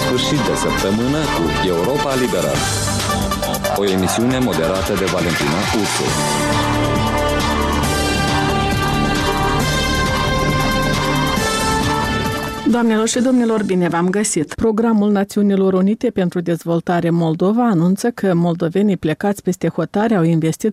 sfârșit de săptămână cu Europa Liberă. O emisiune moderată de Valentina Ursu. Doamnelor și domnilor, bine v-am găsit! Programul Națiunilor Unite pentru Dezvoltare Moldova anunță că moldovenii plecați peste hotare au investit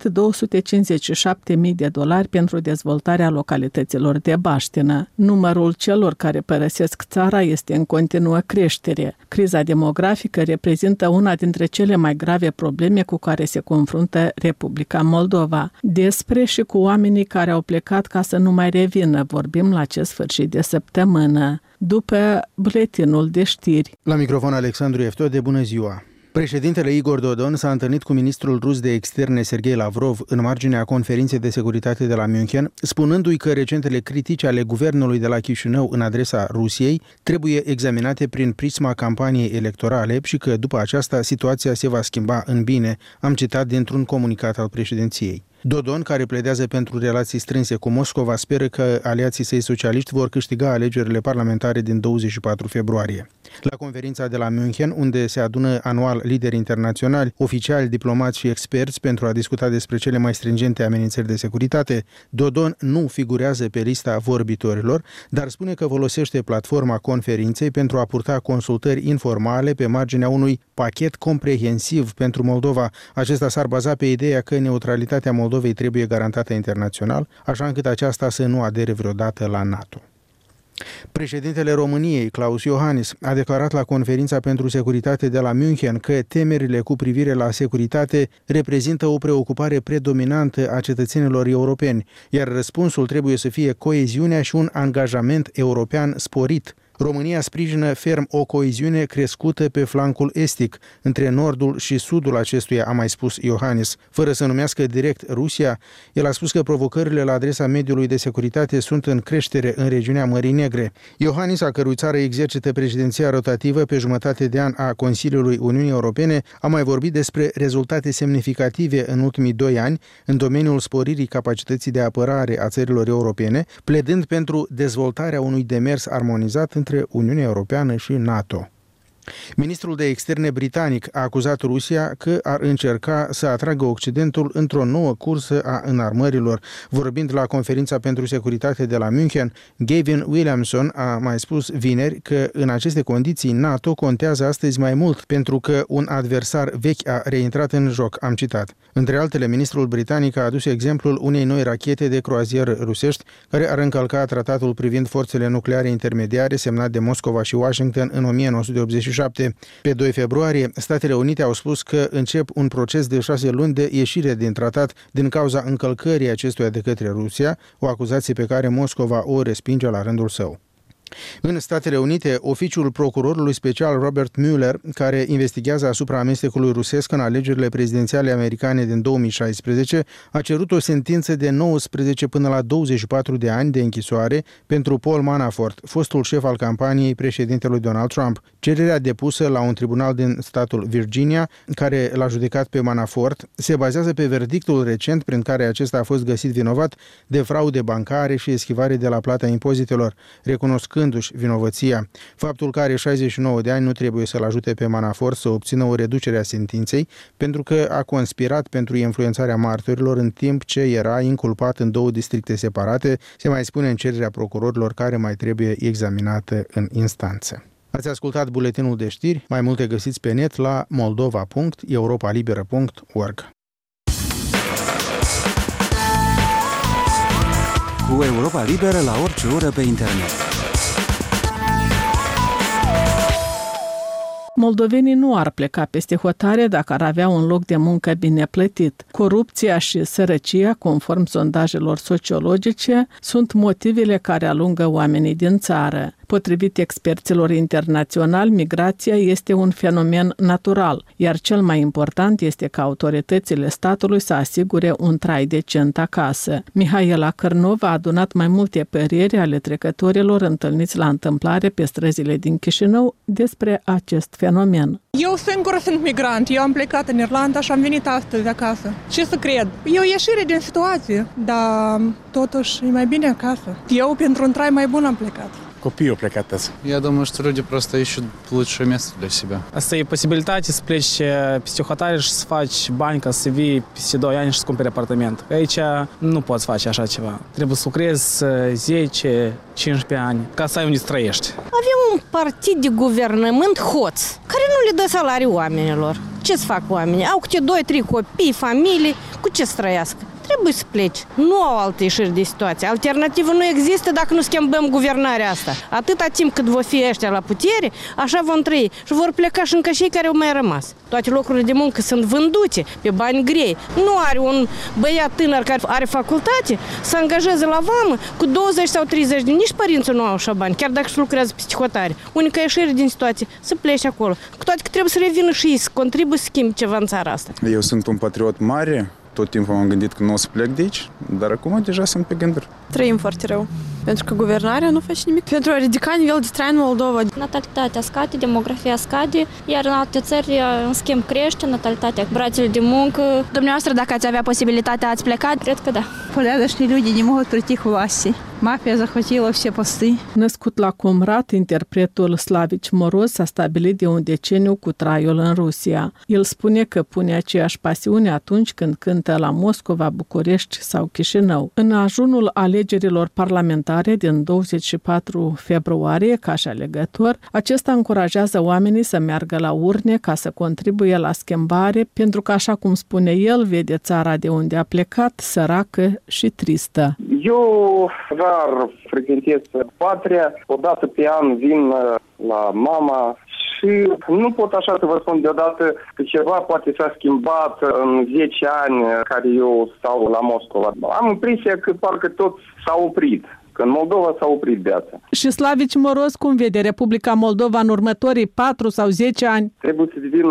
$257.000 pentru dezvoltarea localităților de baștină. Numărul celor care părăsesc țara este în continuă creștere. Criza demografică reprezintă una dintre cele mai grave probleme cu care se confruntă Republica Moldova. Despre și cu oamenii care au plecat ca să nu mai revină vorbim la acest sfârșit de săptămână. După buletinul de știri. La microfon Alexandru Eftode, bună ziua! Președintele Igor Dodon s-a întâlnit cu ministrul rus de externe Sergei Lavrov în marginea conferinței de securitate de la München, spunându-i că recentele critici ale guvernului de la Chișinău în adresa Rusiei trebuie examinate prin prisma campaniei electorale și că după aceasta situația se va schimba în bine, am citat dintr-un comunicat al președinției. Dodon, care pledează pentru relații strânse cu Moscova, speră că aliații săi socialiști vor câștiga alegerile parlamentare din 24 februarie. La conferința de la München, unde se adună anual lideri internaționali, oficiali, diplomați și experți pentru a discuta despre cele mai stringente amenințări de securitate, Dodon nu figurează pe lista vorbitorilor, dar spune că folosește platforma conferinței pentru a purta consultări informale pe marginea unui pachet comprehensiv pentru Moldova. Acesta s-ar baza pe ideea că neutralitatea Moldovei trebuie garantată internațional, așa încât aceasta să nu adere vreodată la NATO. Președintele României, Klaus Iohannis, a declarat la conferința pentru securitate de la München că temerile cu privire la securitate reprezintă o preocupare predominantă a cetățenilor europeni, iar răspunsul trebuie să fie coeziunea și un angajament european sporit. România sprijină ferm o coeziune crescută pe flancul estic, între nordul și sudul acestuia, a mai spus Iohannis. Fără să numească direct Rusia, el a spus că provocările la adresa mediului de securitate sunt în creștere în regiunea Mării Negre. Iohannis, a cărui țară exercită președinția rotativă pe jumătate de an a Consiliului Uniunii Europene, a mai vorbit despre rezultate semnificative în ultimii 2 ani în domeniul sporirii capacității de apărare a țărilor europene, pledând pentru dezvoltarea unui demers armonizat între Uniunea Europeană și NATO. Ministrul de externe britanic a acuzat Rusia că ar încerca să atragă Occidentul într-o nouă cursă a înarmărilor. Vorbind la conferința pentru securitate de la München, Gavin Williamson a mai spus vineri că în aceste condiții NATO contează astăzi mai mult pentru că un adversar vechi a reintrat în joc, am citat. Între altele, ministrul britanic a adus exemplul unei noi rachete de croazieră rusești care ar încălca tratatul privind forțele nucleare intermediare semnat de Moscova și Washington în 1987. Pe 2 februarie, Statele Unite au spus că încep un proces de 6 luni de ieșire din tratat din cauza încălcării acestuia de către Rusia, o acuzație pe care Moscova o respinge la rândul său. În Statele Unite, oficiul procurorului special Robert Mueller, care investigează asupra amestecului rusesc în alegerile prezidențiale americane din 2016, a cerut o sentință de 19 până la 24 de ani de închisoare pentru Paul Manafort, fostul șef al campaniei președintelui Donald Trump. Cererea depusă la un tribunal din statul Virginia, care l-a judecat pe Manafort, se bazează pe verdictul recent prin care acesta a fost găsit vinovat de fraude bancare și eschivare de la plata impozitelor, recunoscându-și vinovăția. Faptul că are 69 de ani nu trebuie să-l ajute pe Manafort să obțină o reducere a sentinței, pentru că a conspirat pentru influențarea martorilor în timp ce era inculpat în 2 districte separate, se mai spune în cererea procurorilor care mai trebuie examinată în instanță. Ați ascultat buletinul de știri, mai multe găsiți pe net la moldova.europalibera.org. Cu Europa Liberă la orice oră pe internet. Moldovenii nu ar pleca peste hotare dacă ar avea un loc de muncă bine plătit. Corupția și sărăcia, conform sondajelor sociologice, sunt motivele care alungă oamenii din țară. Potrivit experților internaționali, migrația este un fenomen natural, iar cel mai important este ca autoritățile statului să asigure un trai decent acasă. Mihaela Cărnov a adunat mai multe păreri ale trecătorilor întâlniți la întâmplare pe străzile din Chișinău despre acest fenomen. Eu singur sunt migrant, eu am plecat în Irlanda și am venit astăzi acasă. Ce să cred? E o ieșire din situație, dar totuși e mai bine acasă. Eu pentru un trai mai bun am plecat. Copiii au plecat azi. Я думаю, что люди просто ищут лучшее место для себя. Asta e posibilitate să pleci peste hotare și să faci bani ca să vii peste 2 ani și să cumperi apartament. Aici nu poți face așa ceva. Trebuie să lucrezi 10-15 ani ca să ai unde să trăiești. Avem un partid de guvernământ hoț, care nu le dă salariu oamenilor. Ce să fac oamenii? Au câte 2-3 copii, familii, cu ce să trăiască? Trebuie să pleci. Nu au alte ieșiri de situație. Alternativă nu există dacă nu schimbăm guvernarea asta. Atâta timp cât vor fi ăștia la putere, așa vom trăi. Și vor pleca și încă cei care au mai rămas. Toate locurile de muncă sunt vândute pe bani grei. Nu are un băiat tânăr care are facultate să angajeze la vamă cu 20 sau 30 de nici părinții nu au așa bani, chiar dacă și lucrează pe hotare. Unica ieșire din situație, să pleci acolo. Cu toate că trebuie să revină și ei, să contribuie să schimbi ceva în țara asta. Eu sunt un patriot mare. Tot timpul m-am gândit că nu o să plec de aici, dar acum deja sunt pe gânduri. Trăim foarte rău, pentru că guvernarea nu face nimic pentru a ridica nivelul de trai în Moldova. Natalitatea scade, demografia scade, iar în alte țări, în schimb, crește natalitatea. Братья de muncă. Dumneavoastră, dacă ați avea posibilitatea, ați plecat? Cred că da. Порядочные люди не могут прийти к власти. Мафия захватила все посты. Născut la Comrat, interpretul Slavici Moroz s-a stabilit de un deceniu cu traiul în Rusia. El spune că pune aceeași pasiune atunci când cântă la Moscova, București sau Chișinău. În ajunul alegerilor parlamentare din 24 februarie, ca și alegător, acesta încurajează oamenii să meargă la urne ca să contribuie la schimbare, pentru că, așa cum spune el, vede țara de unde a plecat săracă și tristă. Eu rar frecventez patria, o dată pe an vin la mama și nu pot așa să vă spun deodată că ceva poate s-a schimbat în 10 ani care eu stau la Moscova. Am impresia că parcă tot s-a oprit. Că în Moldova s-a oprit viața. Și Slavici Moroz cum vede Republica Moldova în următorii 4 sau 10 ani? Trebuie să devină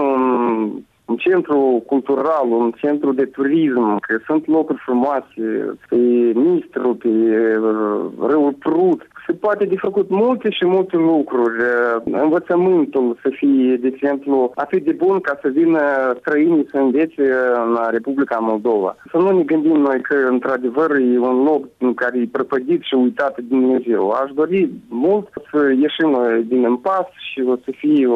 un centru cultural, un centru de turism, că sunt locuri frumoase, pe Nistru, pe râul Prut. Se poate de făcut multe și multe lucruri. Învățământul să fie, de exemplu, atât de bun ca să vină străinii să învețe în Republica Moldova. Să nu ne gândim noi că, într-adevăr, e un loc în care e prăpădit și uitat de Dumnezeu. Aș dori mult să ieșim din impas și o să fie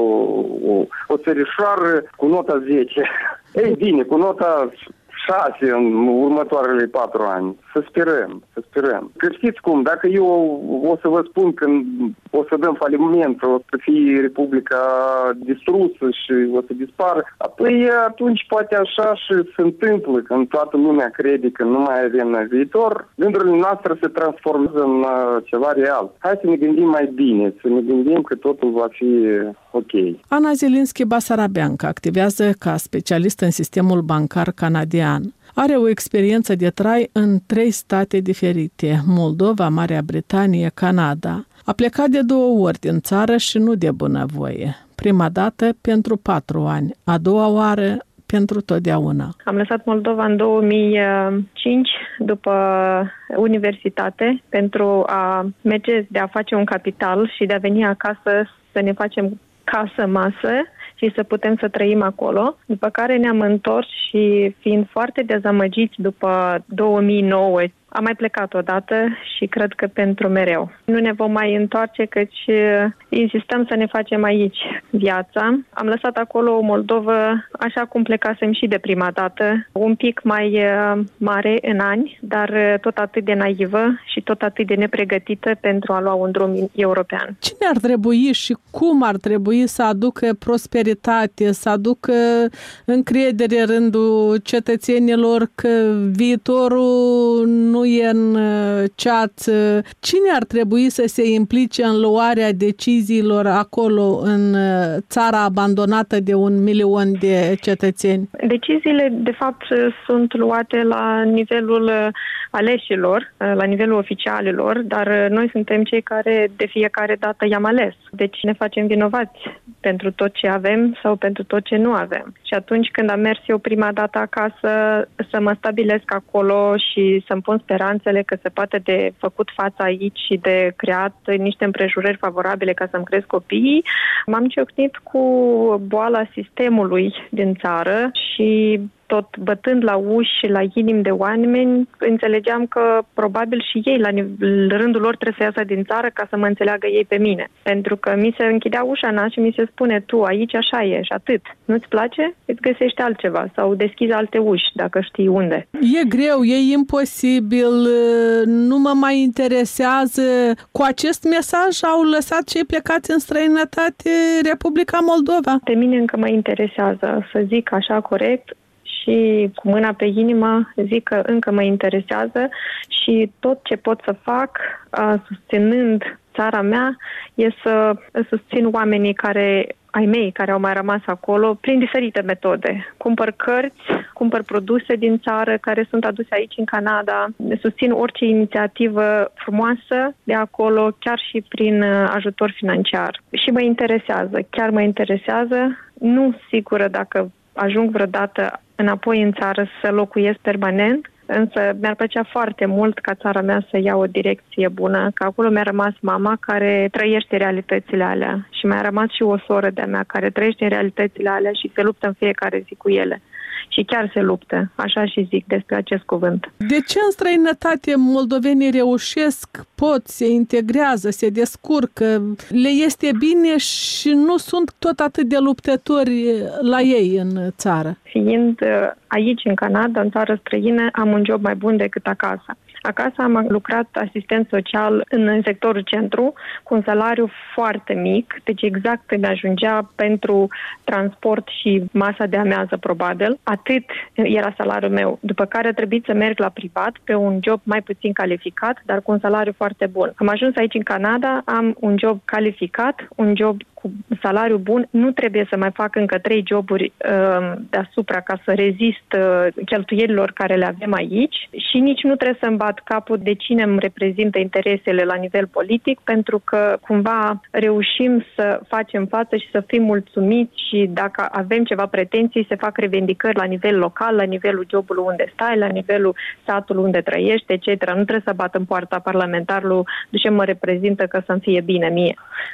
o țărișoară cu nota 10. Ei bine, cu nota 6 în următoarele 4 ani. Să sperăm. Că știți cum, dacă eu o să vă spun că o să dăm faliment, o să fie Republica distrusă și o să dispară, atunci poate așa și se întâmplă, când toată lumea crede că nu mai avem viitor, gândurile noastre se transformează în ceva real. Hai să ne gândim mai bine, să ne gândim că totul va fi ok. Ana Zelinski-Basarabeanca activează ca specialist în sistemul bancar canadian. Are o experiență de trai în 3 state diferite, Moldova, Marea Britanie, Canada. A plecat de 2 ori din țară și nu de bunăvoie. Prima dată pentru 4 ani, a doua oară pentru totdeauna. Am lăsat Moldova în 2005 după universitate pentru a merge de a face un capital și de a veni acasă să ne facem casă, masă și să putem să trăim acolo. După care ne-am întors și fiind foarte dezamăgiți după 2009, am mai plecat odată și cred că pentru mereu. Nu ne vom mai întoarce, căci insistăm să ne facem aici viața. Am lăsat acolo Moldova așa cum plecasem și de prima dată, un pic mai mare în ani, dar tot atât de naivă și tot atât de nepregătită pentru a lua un drum european. Cine ar trebui și cum ar trebui să aducă prosperitate, să aducă încredere în rândul cetățenilor că viitorul nu e în ceață? Cine ar trebui să se implice în luarea deciziilor acolo, în țara abandonată de 1 milion de cetățeni? Deciziile, de fapt, sunt luate la nivelul aleșilor, la nivelul oficialilor, dar noi suntem cei care de fiecare dată i-am ales. Deci ne facem vinovați pentru tot ce avem sau pentru tot ce nu avem. Și atunci când am mers eu prima dată acasă să mă stabilesc acolo și să-mi pun speranțele că se poate de făcut fața aici și de creat niște împrejurări favorabile ca să-mi cresc copiii, m-am ciocnit cu boala sistemului din țară și tot bătând la uși și la inimi de oameni, înțelegeam că probabil și ei, la rândul lor, trebuie să iasă din țară ca să mă înțeleagă ei pe mine. Pentru că mi se închidea ușa în nas și mi se spune, tu aici așa e și atât. Nu-ți place? Îți găsești altceva sau deschizi alte uși, dacă știi unde. E greu, e imposibil, nu mă mai interesează. Cu acest mesaj au lăsat cei plecați în străinătate Republica Moldova? Pe mine încă mă interesează, să zic așa corect, și cu mâna pe inimă zic că încă mă interesează și tot ce pot să fac, susținând țara mea, e să susțin oamenii ai mei care au mai rămas acolo prin diferite metode. Cumpăr cărți, cumpăr produse din țară care sunt aduse aici în Canada, susțin orice inițiativă frumoasă de acolo, chiar și prin ajutor financiar. Și mă interesează, chiar mă interesează. Nu sigură dacă ajung vreodată înapoi în țară să locuiesc permanent, însă mi-ar plăcea foarte mult ca țara mea să ia o direcție bună, că acolo mi-a rămas mama care trăiește realitățile alea și mi-a rămas și o soră de-a mea care trăiește în realitățile alea și se luptă în fiecare zi cu ele. Și chiar se luptă, așa și zic despre acest cuvânt. De ce în străinătate moldovenii reușesc, pot, se integrează, se descurcă, le este bine și nu sunt tot atât de luptători la ei în țară? Fiind aici, în Canada, în țară străină, am un job mai bun decât acasă. Acasă am lucrat asistent social în sectorul centru cu un salariu foarte mic, deci exact îmi ajungea pentru transport și masa de amiază probabil. Atât era salariul meu, după care a trebuit să merg la privat pe un job mai puțin calificat, dar cu un salariu foarte bun. Am ajuns aici în Canada, am un job calificat, un job cu salariu bun, nu trebuie să mai fac încă 3 joburi deasupra ca să rezist cheltuielilor care le avem aici și nici nu trebuie să-mi bat capul de cine îmi reprezintă interesele la nivel politic, pentru că cumva reușim să facem față și să fim mulțumiți și dacă avem ceva pretenții, se fac revendicări la nivel local, la nivelul jobului unde stai, la nivelul satului unde trăiești, etc. Nu trebuie să bat în poarta parlamentarului de ce mă reprezintă că să-mi fie bine mie.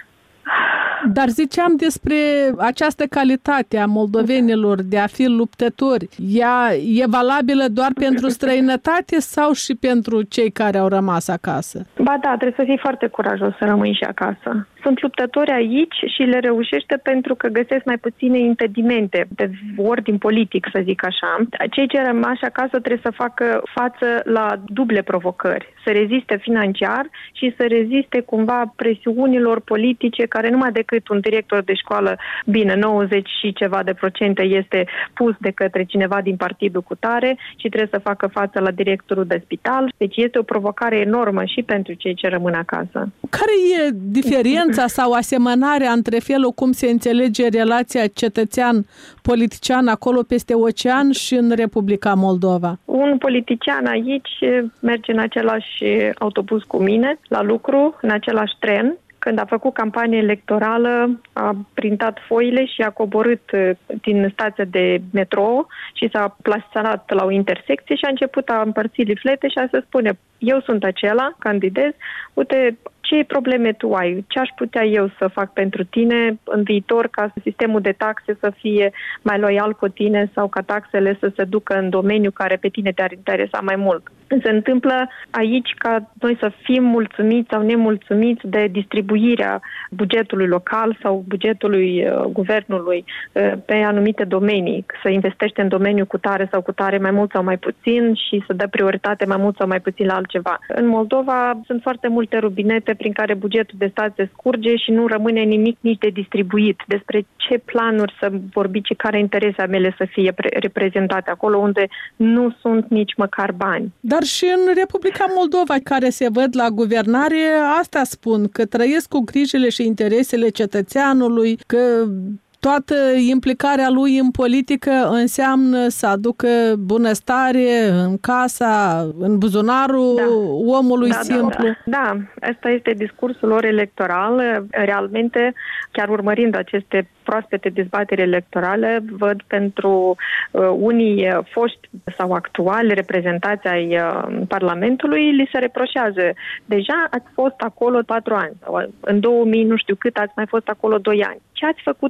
Dar ziceam despre această calitate a moldovenilor de a fi luptători. Ea e valabilă doar pentru străinătate sau și pentru cei care au rămas acasă? Ba da, trebuie să fii foarte curajos să rămâi și acasă. Sunt luptători aici și le reușește pentru că găsesc mai puține impedimente de ordin politic, să zic așa. Cei ce rămas acasă trebuie să facă față la duble provocări. Să reziste financiar și să reziste cumva presiunilor politice care numai decât un director de școală, bine, 90 și ceva de procente este pus de către cineva din partidul cu tare și trebuie să facă față la directorul de spital. Deci este o provocare enormă și pentru cei ce rămân acasă. Care e diferența sau asemănarea între felul cum se înțelege relația cetățean-politician acolo peste ocean și în Republica Moldova? Un politician aici merge în același autobuz cu mine la lucru, în același tren. Când a făcut campanie electorală, a printat foile și a coborât din stația de metrou și s-a plasat la o intersecție și a început a împărți liflete și a să spune: eu sunt acela, candidez, uite ce probleme tu ai, ce aș putea eu să fac pentru tine în viitor ca sistemul de taxe să fie mai loial cu tine sau ca taxele să se ducă în domeniu care pe tine te-ar interesa mai mult. Se întâmplă aici ca noi să fim mulțumiți sau nemulțumiți de distribuirea bugetului local sau bugetului guvernului pe anumite domenii, să investește în domeniul cu tare sau cu tare mai mult sau mai puțin și să dă prioritate mai mult sau mai puțin la altceva. În Moldova sunt foarte multe rubinete prin care bugetul de stat se scurge și nu rămâne nimic nici de distribuit. Despre ce planuri să vorbiți și care interese ale mele să fie reprezentate acolo unde nu sunt nici măcar bani. Dar și în Republica Moldova, care se văd la guvernare, asta spun, că trăiesc cu grijile și interesele cetățeanului, că toată implicarea lui în politică înseamnă să aducă bunăstare în casa, în buzunarul omului simplu. Da, asta este discursul lor electoral. Realmente, chiar urmărind aceste proaspete dezbateri electorale, văd pentru unii foști sau actuali reprezentați ai Parlamentului, li se reproșează: deja ați fost acolo 4 ani, sau în 2000 nu știu cât ați mai fost acolo 2 ani. Ce ați făcut atunci?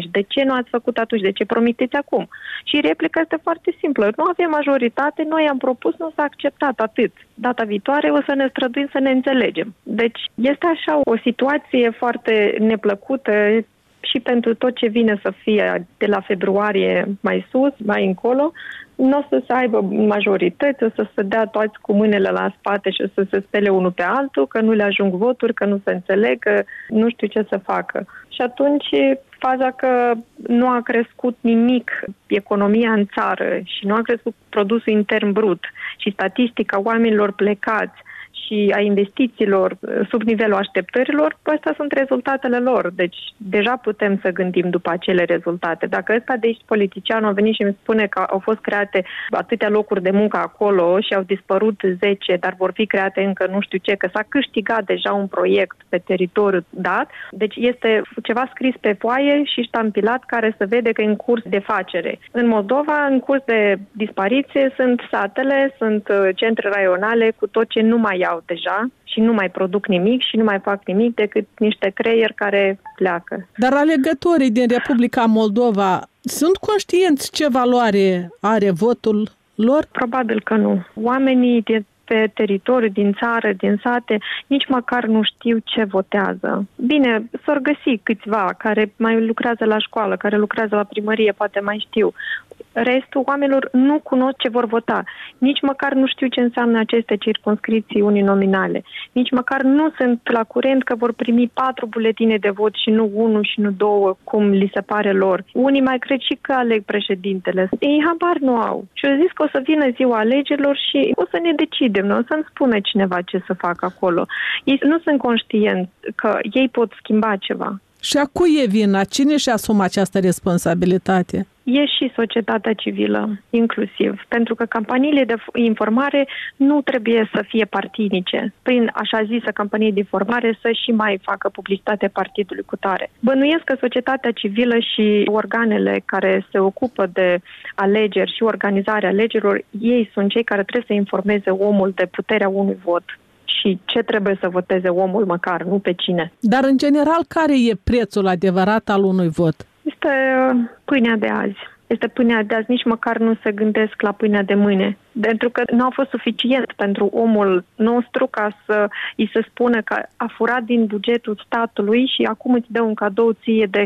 De ce nu ați făcut atunci? De ce promiteți acum? Și replica este foarte simplă. Nu avem majoritate, noi am propus, nu s-a acceptat, atât. Data viitoare o să ne străduim să ne înțelegem. Deci este așa o situație foarte neplăcută și pentru tot ce vine să fie de la februarie mai sus, mai încolo, nu o să aibă majorități, o să se dea toți cu mâinile la spate și o să se spele unul pe altul, că nu le ajung voturi, că nu se înțeleg, că nu știu ce să facă. Și atunci, faza că nu a crescut nimic economia în țară și nu a crescut produsul intern brut și statistica oamenilor plecați și a investițiilor sub nivelul așteptărilor, astea sunt rezultatele lor. Deci deja putem să gândim după acele rezultate. Dacă ăsta de aici politicianul a venit și îmi spune că au fost create atâtea locuri de muncă acolo și au dispărut 10, dar vor fi create încă nu știu ce, că s-a câștigat deja un proiect pe teritoriu dat, deci este ceva scris pe foaie și ștampilat care se vede că e în curs de facere. În Moldova, în curs de dispariție, sunt satele, sunt centre raionale cu tot ce nu mai au deja și nu mai produc nimic și nu mai fac nimic decât niște creieri care pleacă. Dar alegătorii din Republica Moldova sunt conștienți ce valoare are votul lor? Probabil că nu. Oamenii pe teritoriu, din țară, din sate, nici măcar nu știu ce votează. Bine, s-or găsi câțiva care mai lucrează la școală, care lucrează la primărie, poate mai știu. Restul oamenilor nu cunosc ce vor vota. Nici măcar nu știu ce înseamnă aceste circumscripții uninominale. Nici măcar nu sunt la curent că vor primi 4 buletine de vot și nu 1 și nu 2, cum li se pare lor. Unii mai cred și că aleg președintele. Ei habar nu au. Și au zis că o să vină ziua alegerilor și o să ne decidem. Nu o să-mi spună cineva ce să facă acolo. Ei nu sunt conștienți că ei pot schimba ceva. Și a cui e vina? Cine și asumă această responsabilitate? E și societatea civilă, inclusiv. Pentru că campaniile de informare nu trebuie să fie partinice. Prin așa zisă campanie de informare să și mai facă publicitate partidului cu tare. Bănuiesc că societatea civilă și organele care se ocupă de alegeri și organizarea alegerilor, ei sunt cei care trebuie să informeze omul de puterea unui vot. Și ce trebuie să voteze omul măcar, nu pe cine. Dar, în general, care e prețul adevărat al unui vot? Este pâinea de azi. Este pâinea de azi. Nici măcar nu se gândesc la pâinea de mâine. Pentru că nu a fost suficient pentru omul nostru ca să îi se spună că a furat din bugetul statului și acum îți dă un cadou ție de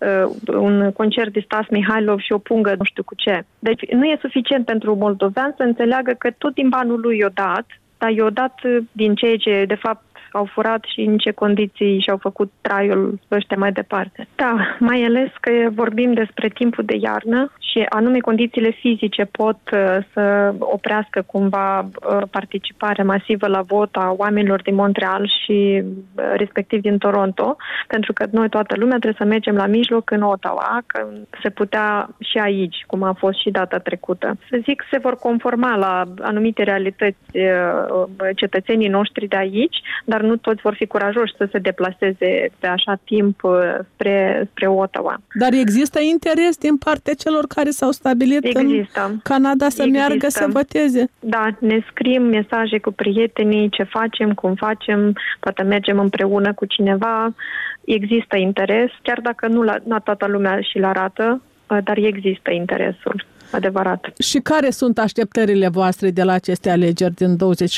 un concert de Stas Mihailov și o pungă nu știu cu ce. Deci nu e suficient pentru moldovean să înțeleagă că tot din banul lui i-o dat, dar i-o dat din ceea ce, de fapt, au furat și în ce condiții și-au făcut traiul ăștia mai departe. Da, mai ales că vorbim despre timpul de iarnă și anume condițiile fizice pot să oprească cumva participarea masivă la vot a oamenilor din Montreal și respectiv din Toronto, pentru că noi, toată lumea, trebuie să mergem la mijloc în Ottawa, că se putea și aici, cum a fost și data trecută. Să zic, se vor conforma la anumite realități cetățenii noștri de aici, dar nu toți vor fi curajoși să se deplaseze pe așa timp spre Ottawa. Dar există interes din partea celor care s-au stabilit în Canada să meargă să voteze? Da, ne scriem mesaje cu prietenii, ce facem, cum facem, poate mergem împreună cu cineva. Există interes, chiar dacă nu toată lumea și-l arată, dar există interesul adevărat. Și care sunt așteptările voastre de la aceste alegeri din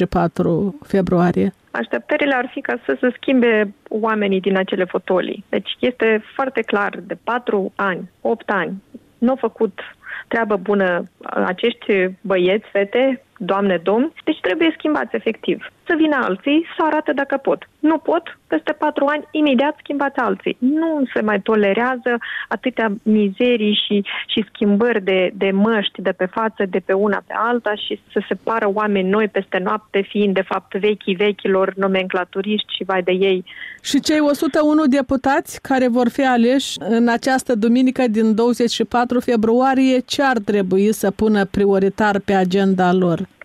24 februarie? Așteptările ar fi ca să se schimbe oamenii din acele fotolii. Deci este foarte clar, de 4 ani, 8 ani, nu au făcut treabă bună acești băieți, fete, doamne, domni, deci trebuie schimbați efectiv. Să vină alții să arate dacă pot. Nu pot, peste 4 ani, imediat schimbați alții. Nu se mai tolerează atâtea mizerii și schimbări de măști de pe față, de pe una pe alta și să se pară oameni noi peste noapte, fiind de fapt vechilor nomenclaturiști și vai de ei. Și cei 101 deputați care vor fi aleși în această duminică din 24 februarie, ce ar trebui să pună prioritar pe agenda lor?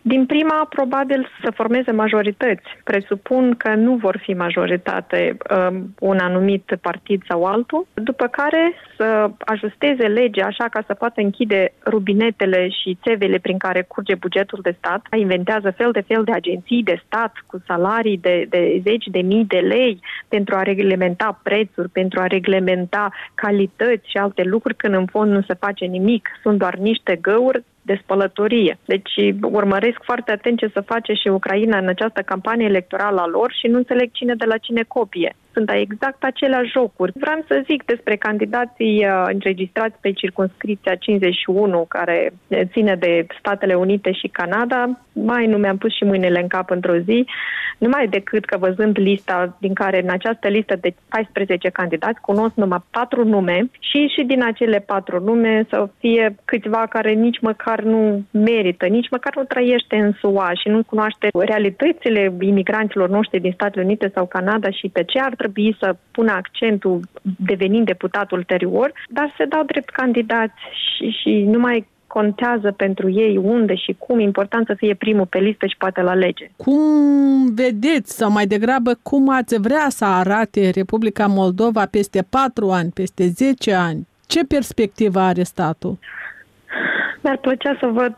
Din prima, probabil să formeze majorități. Presupun că nu vor fi majoritate un anumit partid sau altul, după care să ajusteze legea așa ca să poată închide rubinetele și țevele prin care curge bugetul de stat. Inventează fel de fel de agenții de stat cu salarii de zeci de mii de lei pentru a reglementa prețuri, pentru a reglementa calități și alte lucruri, când în fond nu se face nimic. Sunt doar niște găuri de spălătorie. Deci urmăresc foarte atent ce să face și Ucraina în această campanie electorală a lor și nu înțeleg cine de la cine copie. Sunt exact aceleași jocuri. Vreau să zic despre candidații înregistrați pe circumscripția 51, care ține de Statele Unite și Canada. Mai nu mi-am pus și mâinile în cap într-o zi, numai decât că văzând lista, din care în această listă de 14 candidați cunosc numai 4 nume și din acele 4 nume să fie câțiva care nici măcar nu merită, nici măcar nu trăiește în SUA și nu cunoaște realitățile imigranților noștri din Statele Unite sau Canada și pe ce ar trebui să pună accentul devenind deputat ulterior, dar se dau drept candidați și nu mai contează pentru ei unde și cum, important să fie primul pe listă și poate la lege. Cum vedeți, sau mai degrabă, cum ați vrea să arate Republica Moldova peste 4 ani, peste 10 ani? Ce perspectivă are statul? Mi-ar plăcea să văd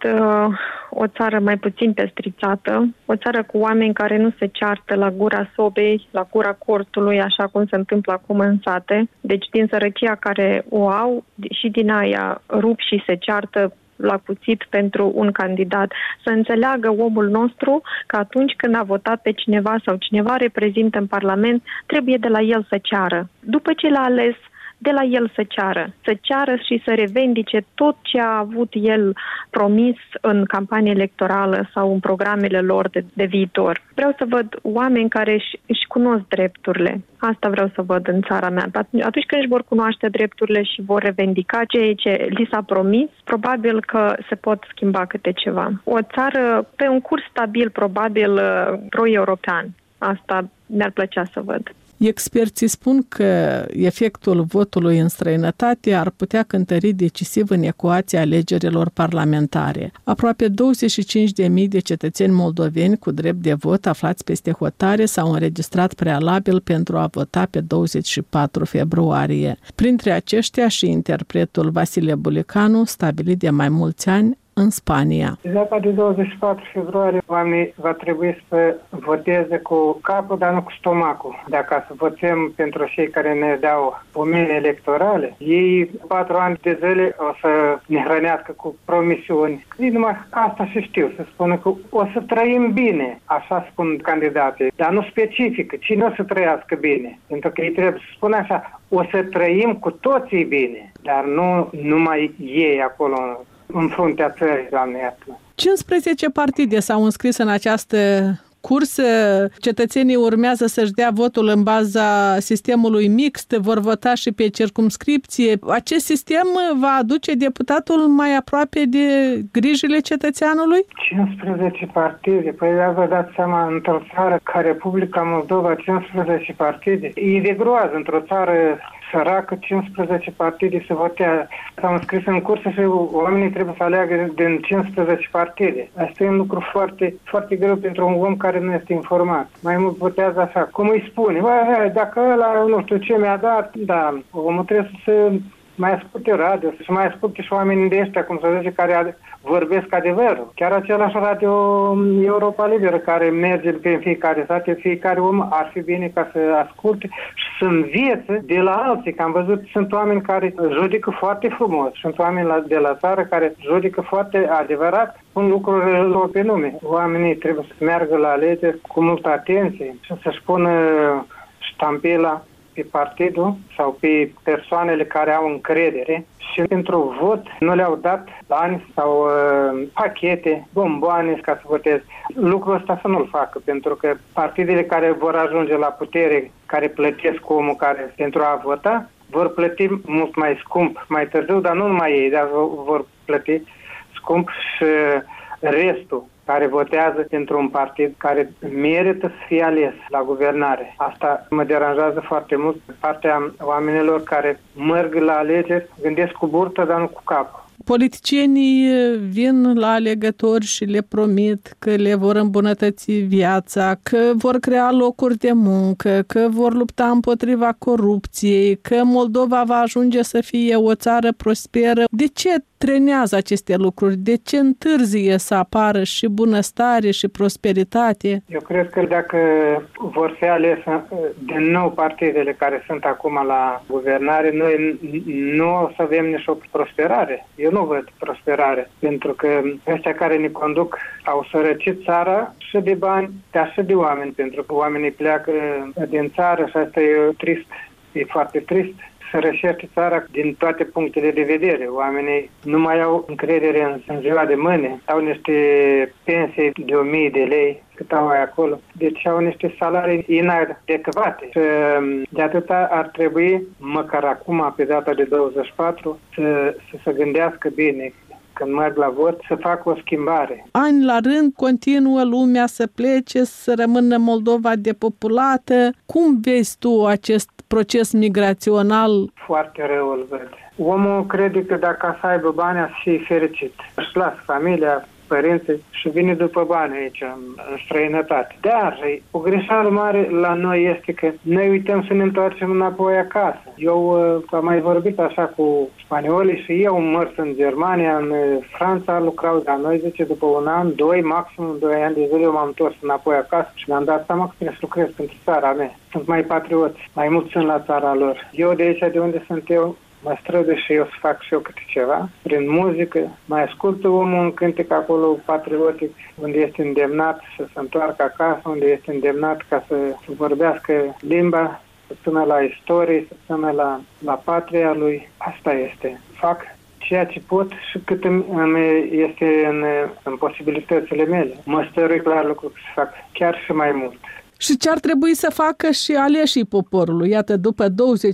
o țară mai puțin pestrițată, o țară cu oameni care nu se ceartă la gura sobei, la gura cortului, așa cum se întâmplă acum în sate. Deci din sărăcia care o au și din aia rup și se ceartă la cuțit pentru un candidat. Să înțeleagă omul nostru că atunci când a votat pe cineva sau cineva reprezintă în Parlament, trebuie de la el să ceară. După ce l-a ales, de la el să ceară și să revendice tot ce a avut el promis în campanie electorală sau în programele lor de viitor. Vreau să văd oameni care își cunosc drepturile. Asta vreau să văd în țara mea. Atunci când își vor cunoaște drepturile și vor revendica ceea ce li s-a promis, probabil că se pot schimba câte ceva. O țară pe un curs stabil, probabil pro-european. Asta mi-ar plăcea să văd. Experții spun că efectul votului în străinătate ar putea cântări decisiv în ecuația alegerilor parlamentare. Aproape 25.000 de cetățeni moldoveni cu drept de vot aflați peste hotare s-au înregistrat prealabil pentru a vota pe 24 februarie. Printre aceștia și interpretul Vasile Bulicanu, stabilit de mai mulți ani în Spania. Data de 24 februarie, oamenii va trebui să voteze cu capul, dar nu cu stomacul. Dacă să votăm pentru cei care ne dau pomeni electorale, ei 4 ani de zile o să ne hrănească cu promisiuni. Ei numai asta și știu, să spună că o să trăim bine, așa spun candidații, dar nu specifică cine o să trăiască bine. Pentru că ei trebuie să spună așa, o să trăim cu toții bine, dar nu numai ei acolo în fruntea țării, Doamne iartă. 15 partide s-au înscris în această cursă. Cetățenii urmează să-și dea votul în baza sistemului mixt, vor vota și pe circumscripție. Acest sistem va aduce deputatul mai aproape de grijile cetățeanului? 15 partide. Păi vă dați seama, într-o țară ca Republica Moldova, 15 partide. E de groază, într-o țară săracă, 15 partide se votează. S-au înscris în cursă și oamenii trebuie să aleagă din 15 partide. Asta e un lucru foarte, foarte greu pentru un om care nu este informat. Mai mult votează așa. Cum îi spune? Bă, dacă ăla, nu știu ce mi-a dat, da, omul trebuie să mai asculte radio, să mai asculte și oamenii de ăștia, cum să zice, care vorbesc adevărul. Chiar același radio Europa Liberă, care merge pe fiecare sat, fiecare om ar fi bine ca să asculte și să învețe de la alții. Că am văzut, sunt oameni care judecă foarte frumos, sunt oameni de la țară care judecă foarte adevărat, pun lucrurile lor pe nume. Oamenii trebuie să meargă la alegeri cu multă atenție și să-și pună ștampila pe partidul sau pe persoanele care au încredere și pentru vot nu le-au dat bani sau pachete, bomboane ca să voteze. Lucrul ăsta să nu-l facă, pentru că partidele care vor ajunge la putere, care plătesc omul care pentru a vota, vor plăti mult mai scump mai târziu, dar nu numai ei, dar vor plăti scump și restul care votează pentru un partid care merită să fie ales la guvernare. Asta mă deranjează foarte mult partea oamenilor care merg la alegeri, gândesc cu burtă, dar nu cu capul. Politicienii vin la alegători și le promit că le vor îmbunătăți viața, că vor crea locuri de muncă, că vor lupta împotriva corupției, că Moldova va ajunge să fie o țară prosperă. De ce trenează aceste lucruri? De ce întârzie să apară și bunăstare și prosperitate? Eu cred că dacă vor fi alese din nou partidele care sunt acum la guvernare, noi nu o să avem nici o prosperare. Eu nu văd prosperare, pentru că ăștia care ne conduc au sărăcit țara și de bani, dar și de oameni, pentru că oamenii pleacă din țară și asta e trist, e foarte trist. Sărășește țara din toate punctele de vedere. Oamenii nu mai au încredere în ziua de mâine. Au niște pensii de 1000 de lei, cât au acolo. Deci au niște salarii inadecvate. Și de atâta ar trebui, măcar acum, pe data de 24, să se gândească bine când merg la vot, să facă o schimbare. Ani la rând continuă lumea să plece, să rămână Moldova depopulată. Cum vezi tu acest proces migrațional? Foarte rău îl văd. Omul crede că dacă să aibă bani, să fie fericit. Își lasă familia, părinții și vine după bani aici, în străinătate. Dar o greșeală mare la noi este că noi uităm să ne întoarcem înapoi acasă. Eu am mai vorbit așa cu spaniolii și eu mers în Germania, în Franța, lucrau la noi, zice, după un an, 2, maxim 2 ani de zile, eu m-am întors înapoi acasă și mi-am dat seama că trebuie să lucrez pentru țara mea. Sunt mai patrioți, mai mult sunt la țara lor. Eu de aici, de unde sunt eu, mă străduie și eu să fac și eu câte ceva, prin muzică, mai ascultă omul un cântec acolo patriotic, unde este îndemnat să se întoarcă acasă, unde este îndemnat ca să vorbească limba, să țină la istorie, să țină la patria lui. Asta este. Fac ceea ce pot și cât este în posibilitățile mele. Mă stărui la lucru să fac chiar și mai mult. Și ce ar trebui să facă și aleșii poporului? Iată, după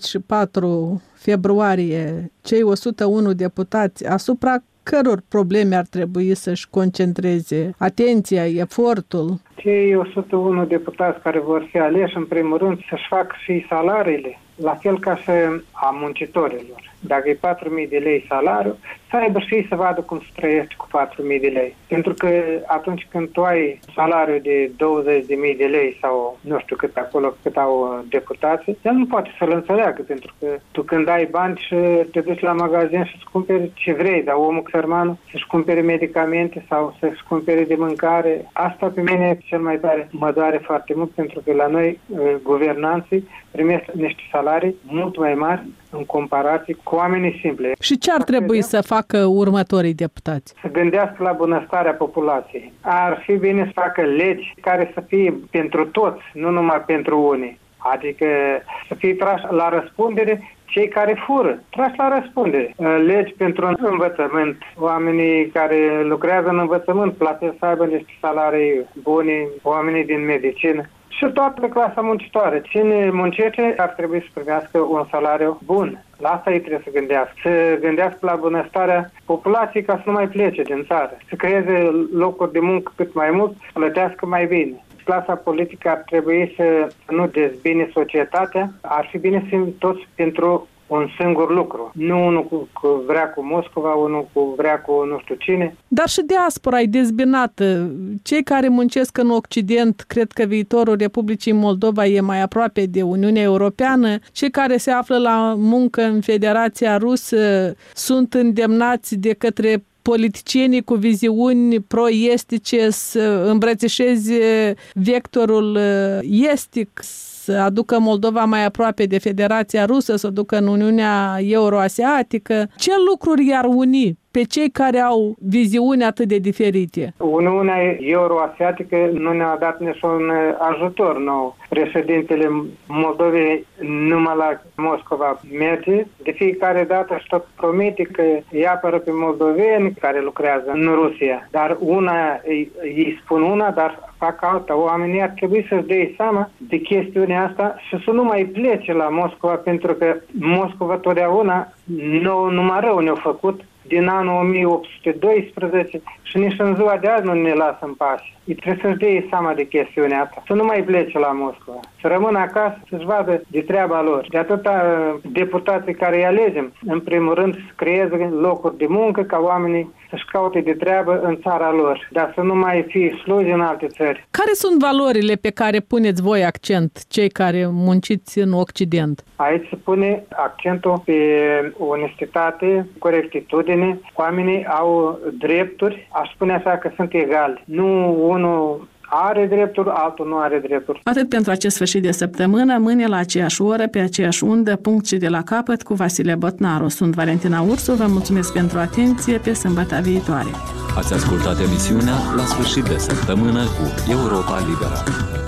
24 februarie, cei 101 deputați, asupra căror probleme ar trebui să-și concentreze atenția, efortul? Cei 101 deputați care vor fi aleși, în primul rând, să-și facă și salariile, la fel ca și a muncitorilor. Dacă e 4.000 de lei salariu, să aibă și să vadă cum se trăiește cu 4.000 de lei. Pentru că atunci când tu ai salariu de 20.000 de lei sau nu știu cât acolo, cât au deputații, el nu poate să-l înțeleagă, pentru că tu când ai bani și te duci la magazin și îți cumperi ce vrei, dar omul țărmanul să-și cumpere medicamente sau să-și cumpere de mâncare, asta pe mine cel mai tare mă doare foarte mult, pentru că la noi guvernanții primesc niște salarii mult mai mari în comparație cu oamenii simple. Și ce ar trebui să facă următorii deputați? Să gândească la bunăstarea populației. Ar fi bine să facă legi care să fie pentru toți, nu numai pentru unii. Adică să fie trași la răspundere cei care fură, trași la răspundere. Legi pentru învățământ. Oamenii care lucrează în învățământ plătesc să aibă niște salarii bune, oamenii din medicină. Și toată clasa muncitoare. Cine muncește ar trebui să primească un salariu bun. La asta ei trebuie să gândească. Să gândească la bunăstarea populației ca să nu mai plece din țară. Să creeze locuri de muncă cât mai mult, să plătească mai bine. Clasa politică ar trebui să nu dezbine societatea. Ar fi bine să fim toți pentru un singur lucru. Nu unul vrea cu Moscova, unul vrea cu nu știu cine. Dar și diaspora e dezbinată. Cei care muncesc în Occident cred că viitorul Republicii Moldova e mai aproape de Uniunea Europeană. Cei care se află la muncă în Federația Rusă sunt îndemnați de către politicienii cu viziuni pro-estice să îmbrățișeze vectorul estic, să aducă Moldova mai aproape de Federația Rusă, să ducă în Uniunea Euroasiatică. Ce lucruri i-ar uni pe cei care au viziuni atât de diferite? Uniunea Euroasiatică nu ne-a dat niciun ajutor nou. Președintele Moldovei numai la Moscova merge. De fiecare dată și tot promite că îi apără pe moldoveni care lucrează în Rusia. Dar îi spun una, dar fac alta. Oamenii ar trebui să-și dea seama de chestiunea asta și să nu mai plece la Moscova, pentru că Moscova totdeauna nu numai rău ne-a făcut din anul 1812 și nici în ziua de azi nu ne lasă în pace. Îi trebuie să-și dea seama de chestiunea asta, să nu mai plece la Moscova, să rămână acasă, să-și vadă de treaba lor. De atâta deputații care îi alegem, în primul rând, să creeze locuri de muncă ca oamenii să-și caute de treabă în țara lor, dar să nu mai fie sluji în alte țări. Care sunt valorile pe care puneți voi accent, cei care munciți în Occident? Aici se pune accentul pe onestitate, corectitudine. Oamenii au drepturi, aș spune așa că sunt egali. Nu unul are drepturi, altul nu are drepturi. Atât pentru acest sfârșit de săptămână, mâine la aceeași oră, pe aceeași undă, punct și de la capăt cu Vasile Botnaru. Sunt Valentina Ursu, vă mulțumesc pentru atenție, pe sâmbătă viitoare. Ați ascultat emisiunea La sfârșit de săptămână cu Europa Liberă.